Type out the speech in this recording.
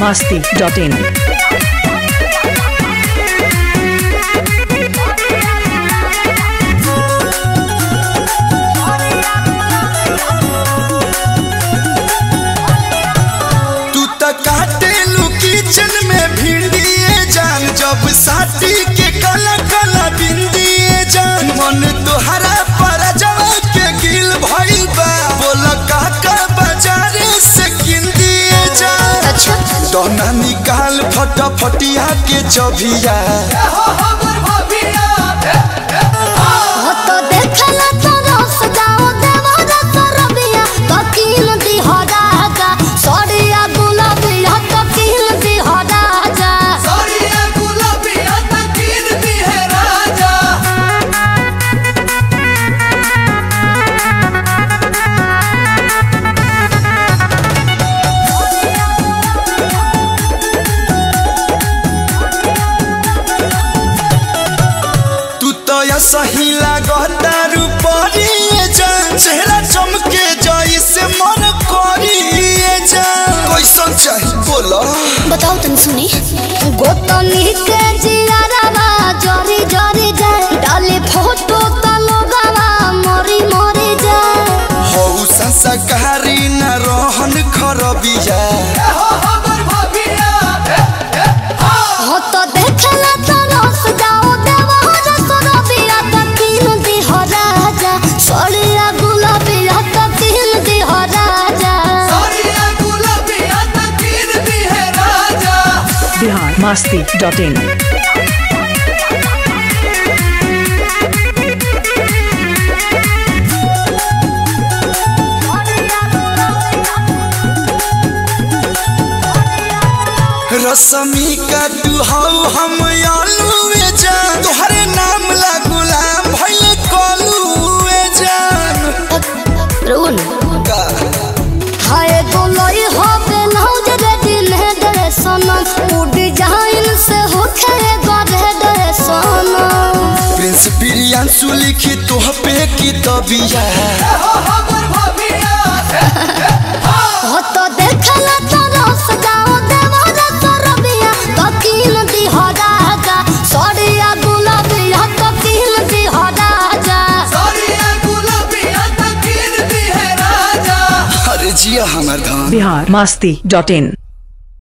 biharmasti.in जब साथी के काला काला बिंदिए जान मन तोहरा पर जवा के गिल भइल बा बोल काका बाजारे से किंदिए जान अच्छा दोना निकाल फटाफटिया के चबिया हो हमर भबिया हो तो देखला तो रस गाओ देवरा तो रबिया तो किन दी हो राजा सड़िया गुलाबिया तो किन दी हो राजा सही लागता रूपरिए जान चेहरा चमके जाई से मन करिए जान कैसन चाही बोलो बताओ तन सुनी गोतनी के जियारावा जरी जरी जाए डाले फोटो त लोगावा मरी मरी जाए हो संस्कारी न रहन खरबिया हो हमर भबिया हो तो देखला तो रस जाओ देवा रबिया त किन दी हो राजा सड़िया गुलाबिया त किन दी हो राजा सड़िया गुलाबिया त किन दी है राजा biharmasti.in रसमी का दुहाऊ हम आलूए जान तोहरे नाम ला गुलाम भइले कलूए जान रुन का हाय गोलई हो बेलौज रे दिन है दे सनम उ डिजाइन से होखे गरे दे सनम प्रिंस प्रियांशु लिखी तोह पे की तबिया हो हमर भबिया हो तो देखला तो रस गाओ देवरा तो रबिया तो किन दी हो राजा सड़िया गुलाबिया तो किन दी हो राजा सड़िया गुलाबिया त किन दी है राजा अरे जिया हमर धान biharmasti.in